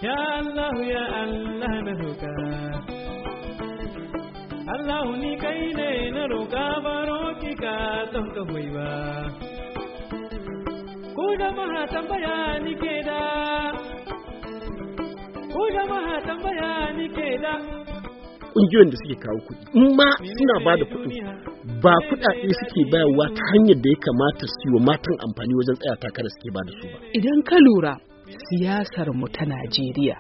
Ya Allah ya Allah na roƙa, Allah ni kai ne na roƙa baro ki ka don ka hoyi ba. Ku jama'a tambaya ni ke da, ku jama'a tambaya ni ke da. Ƙungiyoyin da suke kawo kuɗi, in ma suna ba da kuɗi, ba kuɗaɗe suke bayarwa ta hanyar da ya kamata su yi wa matan amfani wajen tsaya takara suke ba da su ba. Idan ka lura siyasar mu ta Najeriya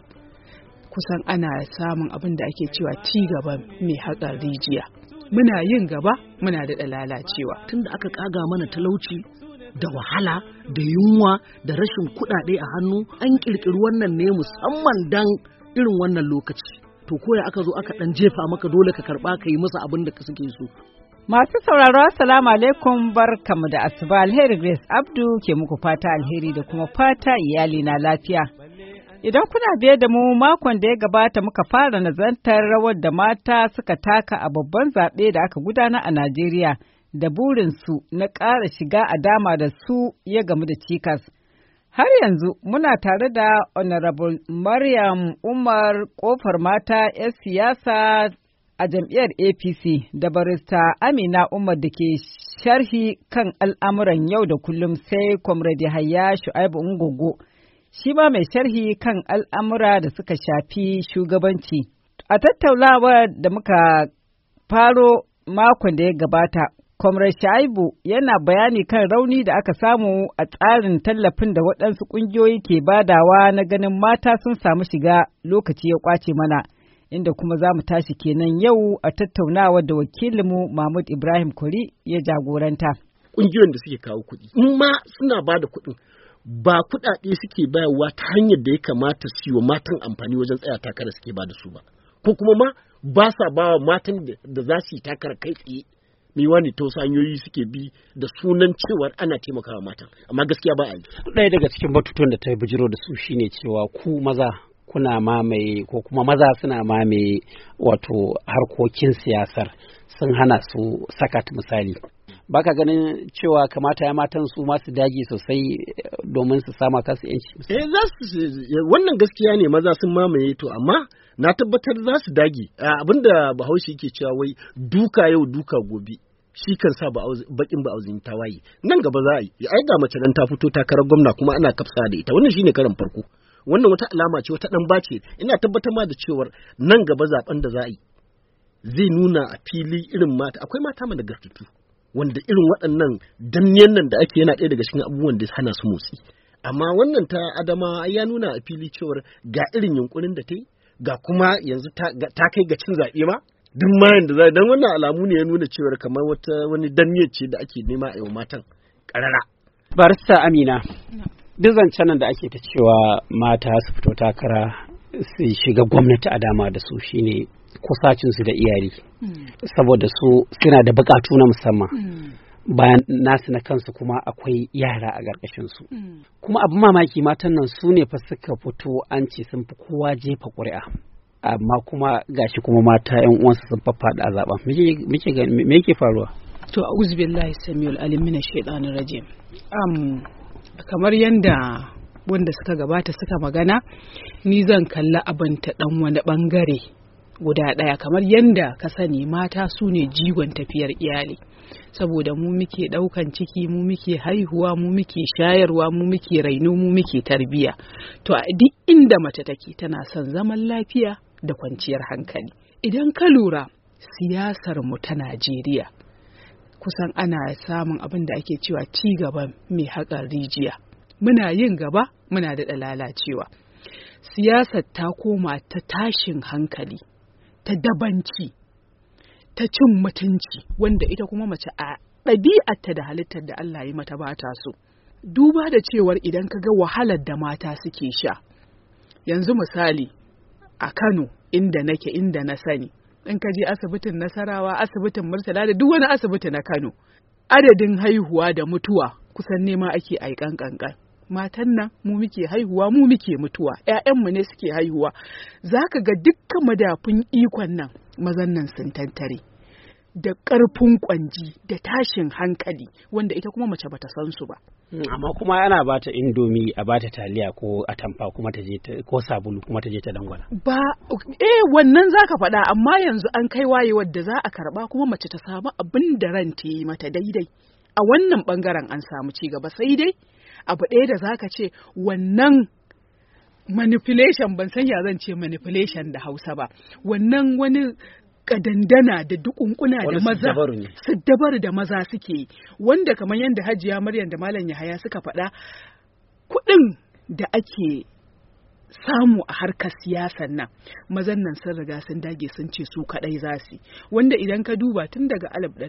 kusan ana samun abin da ake cewa ci gaba mai haƙar rijiya. Muna yin gaba, muna da lalacewa. Tunda aka kaga mana talauci da wahala da yunwa da rashin kuɗaɗe a hannu, an ƙirƙiri wannan ne musamman dan irin wannan lokaci. To koya aka zo aka ɗan jefa maka dole ka karɓa ka yi masa abin da suke so. Masu sauraro assalamu alaikum, barkamu da asuba. Alheri Grace Abdu ke muku fata alheri da kuma fata iyali na lafiya. Idan kuna biye da mu, makon da ya gabata muka fara nazartar rawar da mata suka taka a babban zaɓe da aka gudana a Najeriya, da burinsu na ƙara shiga a dama da su ya gamu da cikas. Har yanzu muna tare da Honorable Maryam Umar Kofar Mata 'yar siyasa a jam'iyyar APC, da barista Amina Umar da ke sharhi kan al'amuran yau da kullum, sai Comrade Yahaya Shu'aibu Ungogo, shi ma mai sharhi kan al'amura da suka shafi shugabanci. A tattaunawa da muka faro makon da ya gabata, Comrade Shu'aibu yana bayani kan rauni da aka samu a tsarin tallafin da waɗansu ƙungiyoyi ke badawa na ganin mata sun samu shiga, lokaci ya ƙwace mana. Inda kuma za mu tashi kenan yau a tattaunawa da wakilinmu Mahmud Ibrahim Kuri ya jagoranta. Ƙungiyoyin da suke kawo kuɗi, in ma suna ba da kuɗin, ba kuɗaɗe suke bayarwa ta hanyar da ya kamata su yi wa matan amfani wajen tsaya takara suke ba da su ba. Ko kuma ma ba sa ba wa matan da za su yi takara kai tsaye. Mai wani ta wasu hanyoyi suke bi da sunan cewar ana taimakawa matan, amma gaskiya ba a yi. Ɗaya daga cikin batutuwan da ta bijiro da su shine cewa ku maza kuna mamaye ko kuma maza suna mamaye wato harkokin siyasar, sun hana su sakat misali. Baka ganin cewa kamata ya matan su masu dage sosai domin su sama kasu yanci? Wannan gaskiya ne, maza sun mamaye to, amma na tabbatar za su dage. Abinda Bahaushe yake cewa wai duka yau duka gobe shi kan sa bakin ba'auzin tawaye. Nan gaba za a yi, ai ga mace nan ta fito takarar gwamna kuma ana kafsa da ita. Wannan shine karan farko. Wannan wata alama ce, wata ɗan bace. Ina tabbatar ma da cewar nan gaba zaben da za a yi zai nuna a fili irin mata, akwai mata mana gartutu wanda irin waɗannan danniyan nan da ake yana ɗaya daga cikin abubuwan da hana su motsi. Amma wannan ta Adama ya nuna a fili cewar ga irin yunkurin da ta yi, ga kuma yanzu ta kai ga cin zaɓe ma. Duk ma yanda za, dan wannan alamu ne ya nuna cewar kamar wani danniyar ce da ake nema a yau matan ƙarara. Barista Amina, duk zancen nan da ake ta cewa mata su fito takara su shiga gwamnati a dama da su shine kusacinsu da iyali, saboda su suna da bukatu na musamman, bayan nasu na kansu kuma akwai yara a ƙarƙashinsu. Kuma abin mamaki matan nan su ne fa suka fito an ce sun fi kowa jefa ƙuri'a, amma kuma gashi kuma mata 'yan uwansu sun faffaɗa a zaɓen. Me yake faruwa? To a'udhu billahi samiul alim minash shaitanir rajim. Kamar yanda wanda suka gabata suka magana, ni zan kalla abin ta dan wani bangare guda ɗaya. Kamar yanda ka sani, mata su ne jigon tafiyar iyali, saboda mu muke ɗaukan ciki, mu muke haihuwa, mu muke shayarwa, mu muke raino, mu muke tarbiya. To a duk inda mace take tana son zaman lafiya da kwanciyar hankali. Idan ka lura siyasar mu ta Najeriya kusan ana samun abin da ake cewa ci gaba mai haƙar rijiya. Muna yin gaba, muna da lalacewa. Siyasar ta koma ta tashin hankali, ta dabanci, ta cin mutunci, wanda ita kuma mace a ɗabi'arta da halittar da Allah ya mata ba ta so. Duba da cewar idan ka ga wahalar da mata suke sha, yanzu misali a Kano inda na sani, in ka je asibitin Nasarawa, asibitin Murtala da duk wani asibiti na Kano, adadin haihuwa da mutuwa kusan nema ake aikan kankan. Matan nan mu muke haihuwa, mu muke mutuwa, ƴaƴanmu ne suke haihuwa. Zaka ga dukkan madafun ikon nan mazan nan sun tantare. da ƙarfin kwanji da tashin hankali wanda ita kuma mace bata san su ba. Amma kuma ana bata indomi a bata taliya ko atamfa kuma ta je ko sabulu kuma ta je ta dangwala. Ba wannan zaka faɗa, amma yanzu an kai wayewar da za a karba kuma mace ta samu abin da ran ta yi mata daidai. A wannan bangaren an samu ci gaba, sai dai abu ɗaya da zaka ce wannan manipulation, ban san ya zan ce manipulation da Hausa ba, wannan wani kadandana da dukunkuna da maza siddabaru da maza suke yi, wanda kamar yadda Hajiya Maryam da Malam Yahaya suka faɗa, kuɗin da ake samu a harkar siyasan nan mazan nan sun riga sun dage sun ce su kaɗai za su, wanda idan ka duba tun daga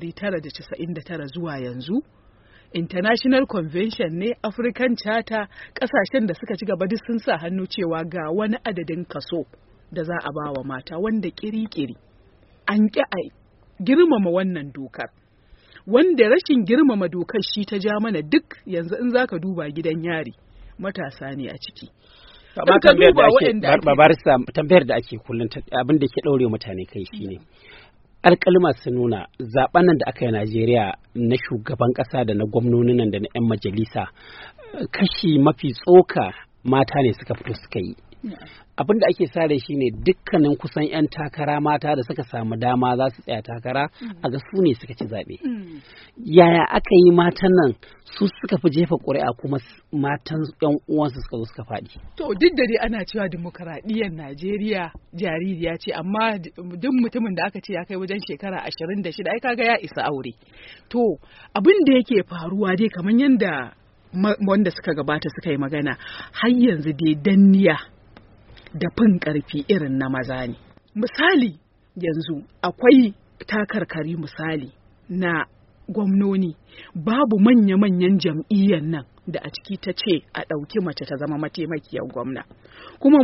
1999 zuwa yanzu International Convention ne, African Charter, kasashen da suka ci gaba duk sun sa hannu cewa ga wani adadin kaso da za a ba wa mata, wanda kiri-kiri an ƙi a girmama wannan dokar, wanda rashin girmama dokar shi ta ja mana duk yanzu in zaka duba gidan yari matasa ne a ciki. Amma tambayar da ake kullum abin da ke ɗaure mutane kai shine alƙalma sun nuna zaben nan da aka yi Najeriya na shugaban ƙasa da na gwamnonin nan da na 'yan majalisa kashi mafi tsoka mata ne suka fito suka yi. Abin da ake sare shi ne dukkanin kusan 'yan takara mata da suka samu dama za su tsaya takara a ga su ne suka ci zaɓe. Yaya aka yi matan nan su suka fi jefa ƙuri'a kuma matan 'yan uwansu suka zo suka faɗi? To duk da dai ana cewa dimokuraɗiyyar Najeriya jaririya ce, amma duk mutumin da aka ce ya kai wajen shekara 26 ai kaga ya isa aure. To abin da yake faruwa dai kamar yadda wanda suka gabata suka yi magana, har yanzu dai danniya da fin ƙarfi irin na maza ne. Misali yanzu akwai takarkari misali na gwamnoni, babu manya-manyan jam'iyyar nan da a ciki ta ce a ɗauki mace ta zama mataimakiyar gwamna. Kuma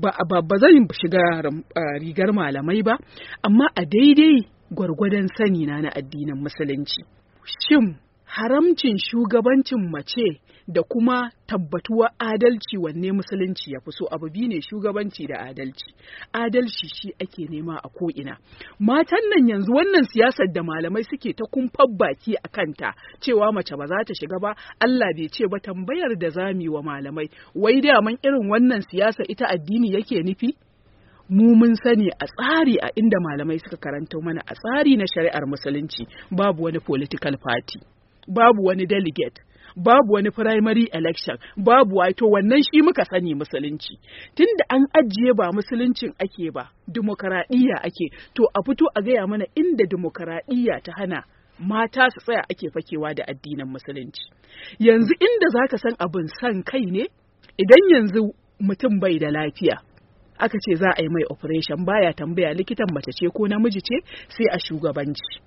ba zan shiga rigar malamai ba, amma a daidai gwargwadon sani na addinin musulunci. Shin haramcin shugabancin mace da kuma tabbatuwar adalci wanne musulunci ya fi so? Abu biyu ne, shugabanci da adalci. Adalci shi ake nema a ko'ina. Matan nan yanzu wannan siyasar da malamai suke ta kumfar baki a kanta cewa mace ba za ta shiga ba, Allah bai ce ba, tambayar da zami wa malamai, wai daman irin wannan siyasa ita addini yake nufi? Mu mun sani a tsari a inda malamai suka karanta mana a tsari na shari'ar musulunci babu wani political party, babu wani delegate, babu wani primary election, babu wato wannan shi muka sani musulunci. Tunda an ajiye ba musuluncin ake ba, dimokuraɗiyya ake, to a fito a gaya mana inda dimokuraɗiyya ta hana mata su tsaya ake fakewa da addinin musulunci. Yanzu inda zaka san abin san kai ne, idan yanzu mutum bai da lafiya aka ce za a yi mai operation, baya tambaya likitan mace ce ko namiji ce, sai a shugabanci.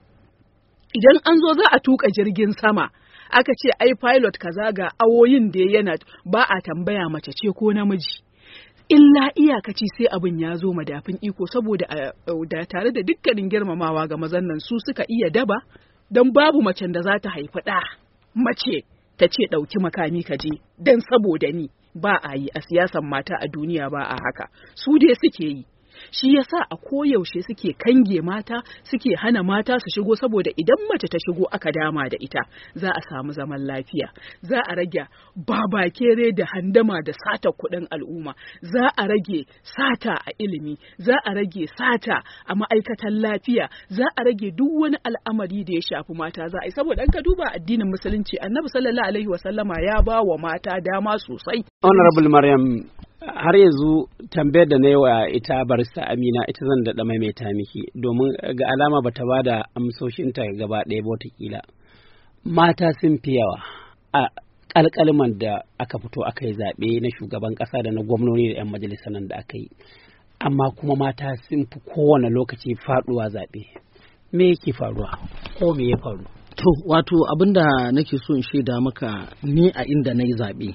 Idan an zo za a tuka jirgin sama aka ce ai pilot kaza ga awoyin da yana, ba a tambaya mace ce ko namiji. Illa iyakaci sai abin ya zo madafin iko, saboda da tare da dukkanin girmamawa ga mazan nan su suka iya daba, don babu macen da za ta haifi ɗa mace ta ce ɗauki makami ka je don saboda ni. Ba a yi a siyasan mata a duniya, ba a haka, su dai suke yi. Shi yasa a koyaushe suke kange mata, suke hana mata su shigo, saboda idan mace ta shigo aka dama da ita za a samu zaman lafiya, za a rage babakere da handama da sata kuɗin al'umma, za a rage sata a ilimi, za a rage sata a ma'aikatan lafiya, za a rage duk wani al'amari da ya shafi mata za a yi. Saboda an ka duba addinin musulunci, Annabi sallallahu alaihi wasallama ya ba wa mata dama sosai. Honorable Maryam, har yanzu tambayar da na yi wa ita barista Amina ita zan daɗa maimaita miki, domin ga alama bata ba da amsoshinta gaba ɗaya ba watakila. Mata sun fi yawa a ƙalƙalman da aka fito aka yi zaɓe na shugaban ƙasa da na gwamnoni da 'yan majalisa nan da aka yi, amma kuma mata sun fi kowane lokaci faɗuwa zaɓe. Me yake faruwa ko me ya faru? To, wato abinda nake so in shaida maka, ni a inda na yi zaɓe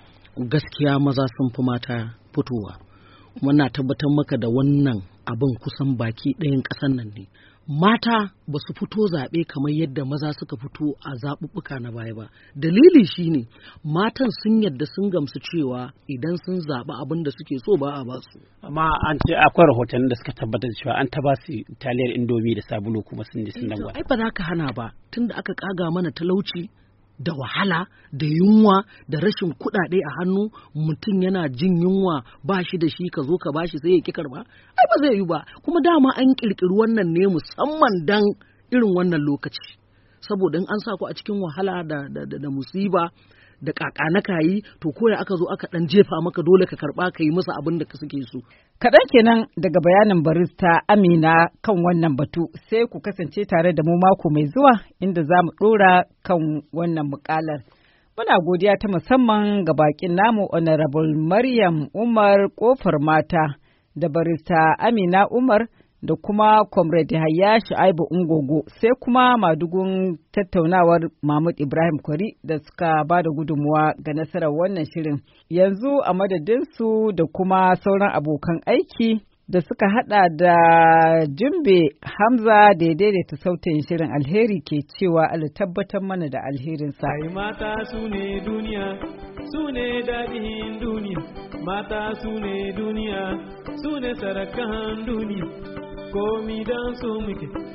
gaskiya maza sun fi mata fitowa. Muna tabbatar maka da wannan abin kusan baki ɗayan ƙasan nan ne. mata ba su fito zaɓe kamar yadda maza suka fito a zaɓuɓɓuka na baya ba. Dalili shine matan sun yadda sun gamsu cewa idan sun zaɓi abin da suke so ba a ba su. Amma an ce akwai rahotannin da suka tabbatar da cewa an ta ba su taliyar indomi da sabulu kuma sun ji sun dangwa. Ai ba za ka hana ba tunda aka kaga mana talauci da wahala da yunwa da rashin kuɗaɗe a hannu, mutum yana jin yunwa ba shi da shi ka zo ka ba shi sai ya ƙi karɓa, ai ba zai yi ba. Kuma dama an ƙirƙiri wannan ne musamman dan irin wannan lokaci, saboda in an sa ku a cikin wahala da musiba da na kayi, to koya aka zo aka ɗan jefa maka dole ka karɓa ka yi masa abin da suke so. Kaɗan kenan daga bayanin barista Amina kan wannan batu, sai ku kasance tare da mu mako mai zuwa inda za mu ɗora kan wannan muƙalar. Muna godiya ta musamman ga bakin namu Honorable Maryam Umar Kofar Mata da barista Amina Umar da kuma Comrade Yahaya Shu'aibu Ungogo, sai kuma madugun tattaunawar Mahmud Ibrahim Kwari da suka ba da gudunmuwa ga nasarar wannan shirin. Yanzu a madadinsu da kuma sauran abokan aiki da suka hada da Jumbe Hamza da ya daidaita sautin shirin, alheri ke cewa Allah tabbatar mana da alherinsa. Ai mata su ne duniya, su ne daɗin duniya, mata su ne duniya, su ne sarakan duniya. Komi dan su muke